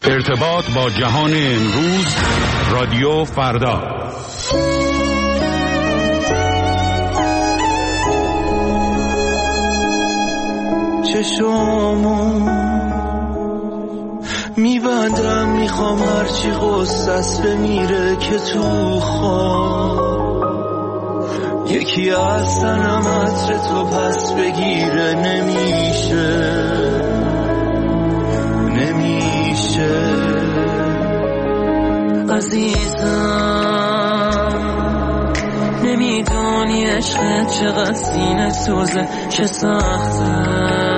ارتباط با جهان امروز، رادیو فردا. چشامو میبندم، میخوام هرچی غصت بمیره که تو خواب یکی از تنم عطر تو پس بگیره. نمیشه عزیزم، نمیدونی عشقت چقدر سینه سوزه، چه سخته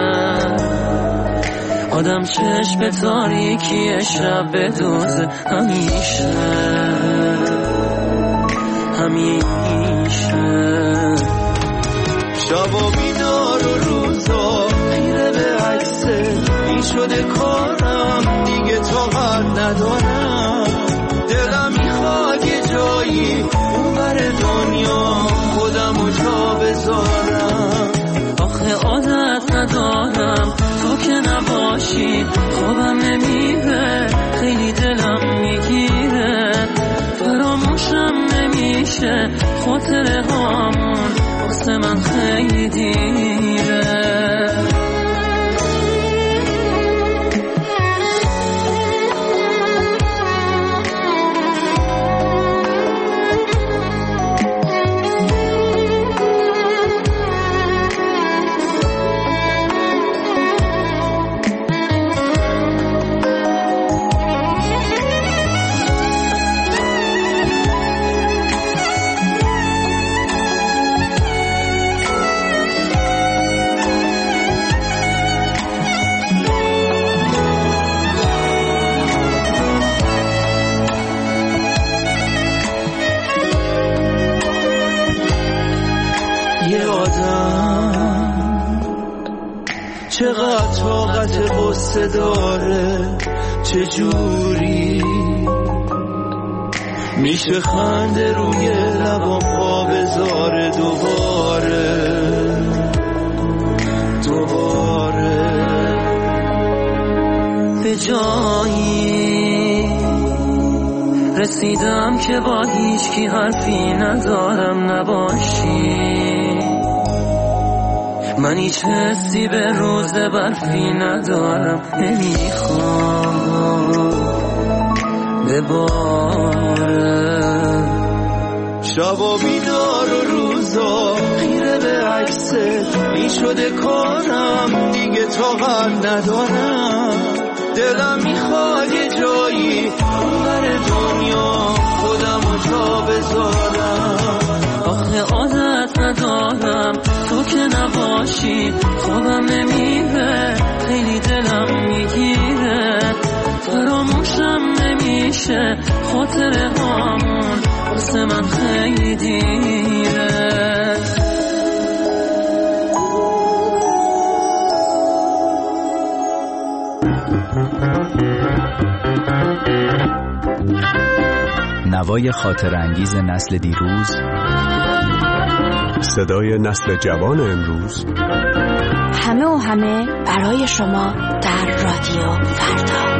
آدم چشم تاریکی شب بدوزه. همیشه شبا بیدار و روزا خیره به عکست، این شده کارم دیگه طاقت ندارم. دلم میخواد یه جایی اون بر دنیا خودمو جا بذارم. آخه عادت ندارم تو که نباشی، خوابم نمیره، خیلی دلم میگیره، فراموشم نمیشه، خاطره هامون واسه من خیلی دیره. چقدر طاقت غصه داره، چجوری میشه خنده روی لبام پا بذاره دوباره. به جایی رسیدم که با هیچ کی حرفی ندارم نباشی. من هیچ حسی به روز برفی ندارم، نمیخوام بباره. شبا بیدار و روزا خیره به عکست، این شده کارم دیگه طاقت ندارم. دلم میخواد یه جایی اون بر دنیا خودمو جا بذارم. آخه عادت ندارم تو که نباشی، خوابم نمیره، خیلی دلم میگیره، فراموشم نمیشه، خاطره هامون واسه من خیلی دیره. نوای خاطرانگیز نسل دیروز، صدای نسل جوان امروز، همه و همه برای شما در رادیو فردا.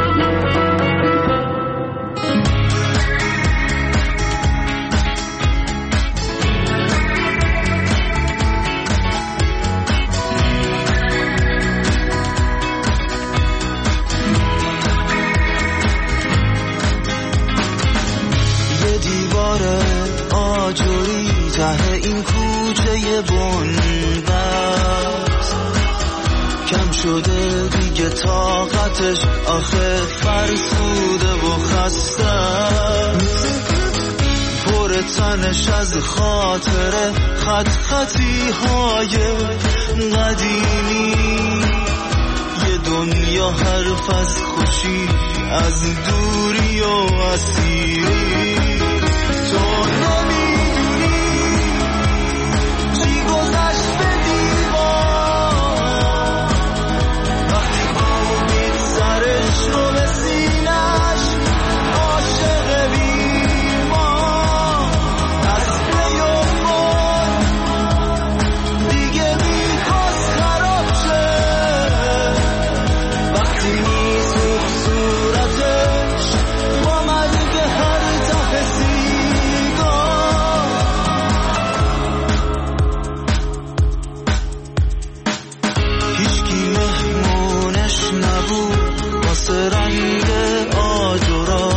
یه دیوار آجوری ته این کوچه بنبست، کم شده دیگه طاقتش، آخه فرسوده و خسته، پر تنش از خاطره، خط خطی های قدیمی، یه دنیا حرف از خوشی، از دوری و اسیری. تو نمیدونی چی گذشت به دیوار، وقتی امید سرش رو به سینش، عاشق بیمار از پیوان دیگه میخواست خراب شه، وقتی میسوخت صورت نبود واسه رنگ آجورا،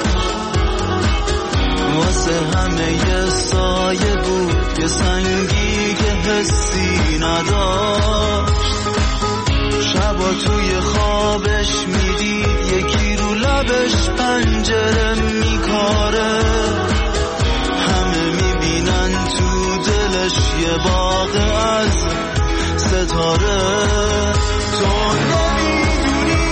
واسه همه یه سایه بود، یه سنگی که حسی نداشت. شبا توی خوابش میدید یکی رو لبش پنجره میکاره، همه میبینن تو دلش یه باغ از ستاره. تو نمیدونی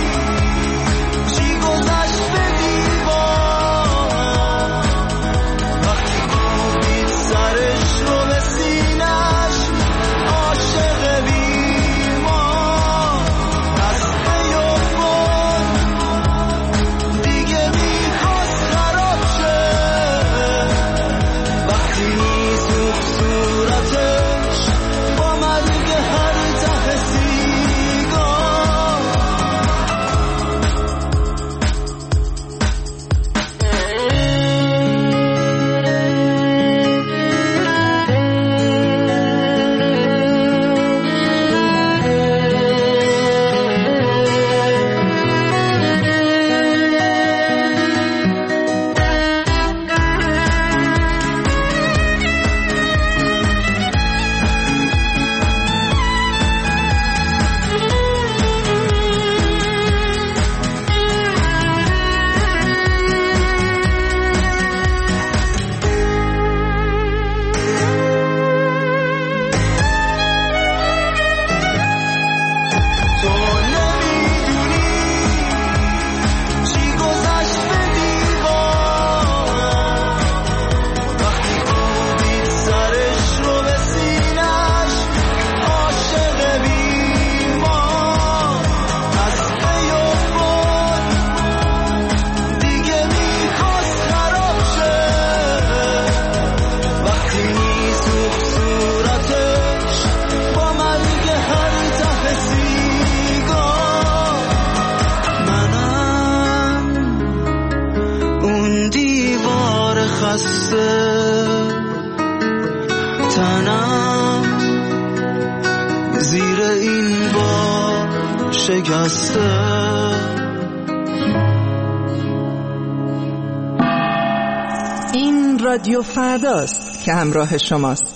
چی گذشت به دیوار، وقتی کوبید سرش رو به سینش، عاشق بیمار دست بیابون دیگه میخواست خراب شه. وقتی میسوخت صورتش با مرگ هر ته سیگار. تنم زیر این بار شکسته. این رادیو فرداست که همراه شماست.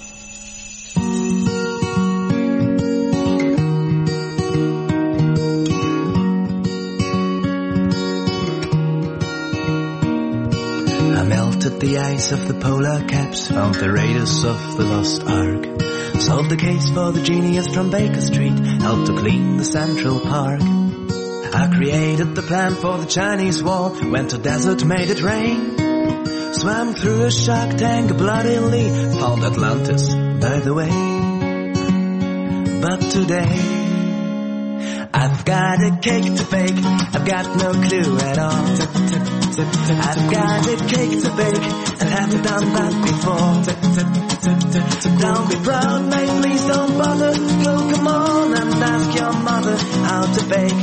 The ice of the polar caps, found the raiders of the lost ark, solved the case for the genius from Baker Street, helped to clean the Central Park. I created the plan for the Chinese wall, went to desert, made it rain, swam through a shark tank bloodily, found Atlantis by the way. But today I've got a cake to bake, I've got no clue at all. I've got a cake to bake and haven't done that before. Don't be proud, mate, please don't bother. Go, come on and ask your mother how to bake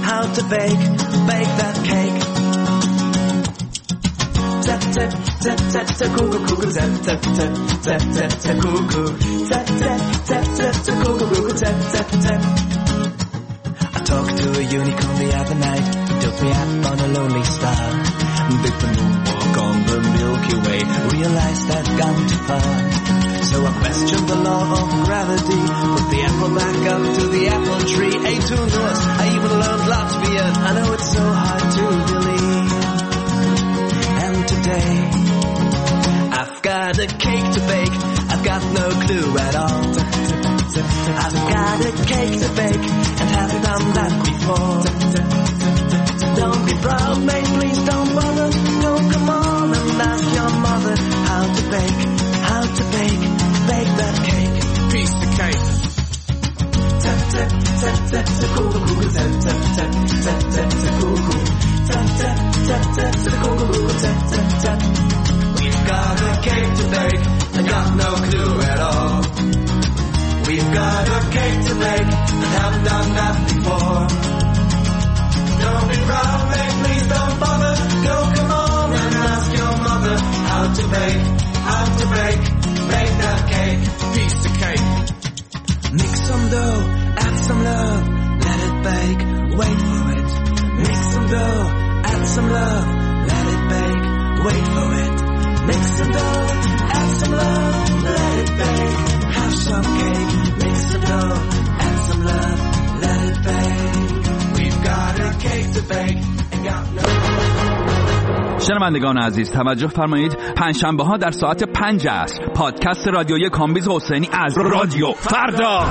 that cake. Tap tap tap tap tap cuckoo cuckoo tap tap tap tap tap tap cuckoo tap tap tap tap tap cuckoo cuckoo tap tap tap. I talked to a unicorn the other night. He took me up on a lonely star. Did the moonwalk on the Milky Way, realized I'd gone too far. So I questioned the law of gravity, put the apple back up to the apple tree. A2 Norse, I even learned Latvian. I know it's so hard to believe. And today I've got a cake to bake, I've got no clue at all. I've got a cake to bake and haven't done that before. Don't be proud, mate, please don't bother. No, come on and ask your mother how to bake that cake. Piece of cake. Tap tap tap tap tap cuckoo cuckoo tap tap tap tap tap tap cuckoo tap tap tap tap tap cuckoo cuckoo tap tap tap. We've got a cake to bake, I got no clue at all. We've got a cake to bake, I haven't done that before. wait for it. Mix some dough, add some love, let it bake. Wait for it. Mix some dough, add some love, let it bake. Have some cake, mix some dough, add some love, let it bake. We've got a cake to bake and got no. شنوندگان عزیز توجه فرمایید، پنجشنبه ها در ساعت 5 عصر پادکست رادیویی کامبیز حسینی از رادیو فردا.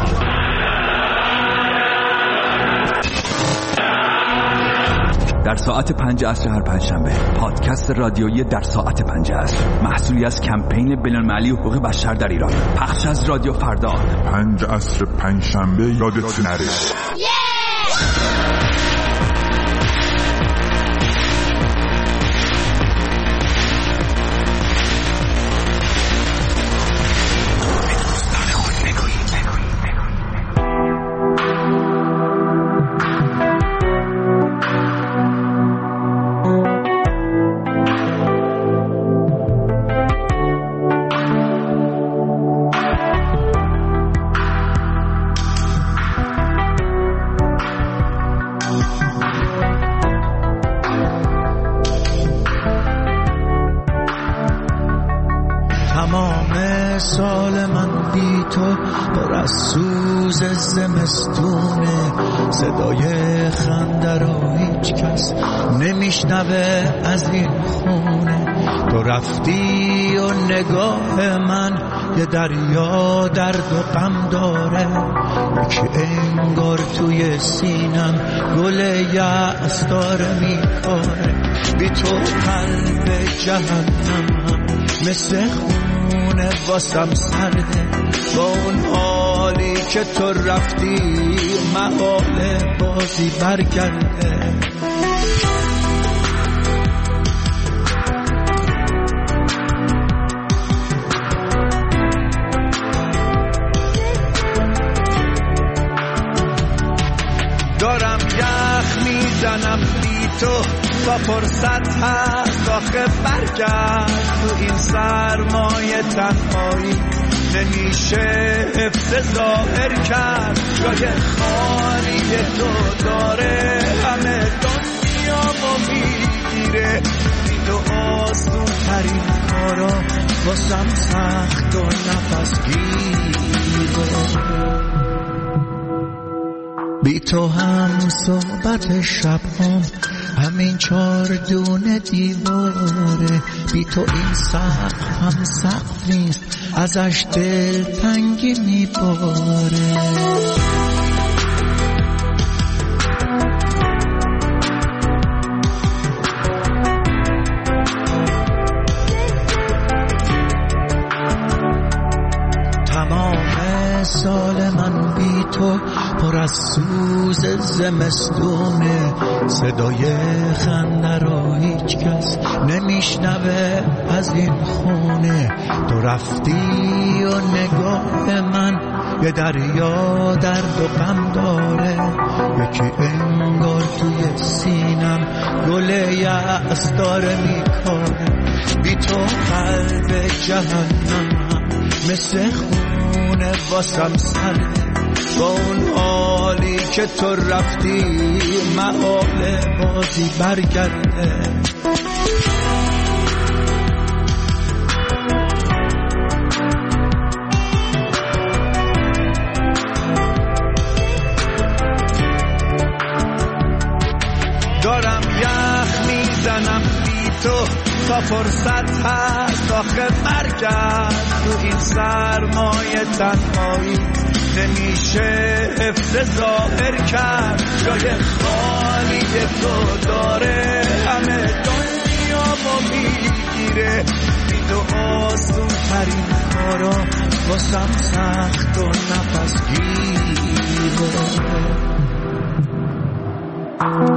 در ساعت 5 عصر هر پنجشنبه پادکست رادیویی در ساعت 5 عصر، محصولی از کمپین بین‌المللی حقوق بشر در ایران، پخش از رادیو فردا. 5 عصر پنجشنبه یادت نره. سال من بی تو پر از سوز زمستونه، صدای خنده رو هیچ کس نمیشنوه از این خونه. تو رفتی و نگاه من یه دریا درد و غم داره، یکی انگار توی سینم گل یأس داره میکاره. بی تو قلب جهنمم مثل خونه واسم سرده، با اون حالی که تو رفتی محال بازی برگرده. دارم یخ میزنم بی تو تا فرصت هست آخه برگرد. تو این سرمایه تنهایی نمیشه حفظ ظاهر کرد. جای خالی تو داره همه دنیامو میگیره. بی تو آسون ترین کارا واسم سخت و نفس گیره. بی تو هم صحبت شب همین 4 دونه دیواره. بی تو این سقف هم سقف نیست، ازش دل تنگی میباره. تمام سال من بی تو پر از سوز زمستونه، صدای خنده رو هیچ کس نمیشنوه از این خونه. تو رفتی و نگاه من یه دریا درد و غم داره، یکی انگار توی سینم گل یأس داره میکاره. بی تو قلب جهنمم مثل خونه واسم سرده، با اون حالی که تو رفتی محال بازی برگرده. دارم یخ میزنم بی تو تا فرصت هست آخه برگرد. تو این سرمایه تنهایی نمیشه حفظ ظاهر کرد. جای خالی تو داره همه دنیامو میگیره. بی تو آسون ترین کارا واسم سخت و نفس گیره.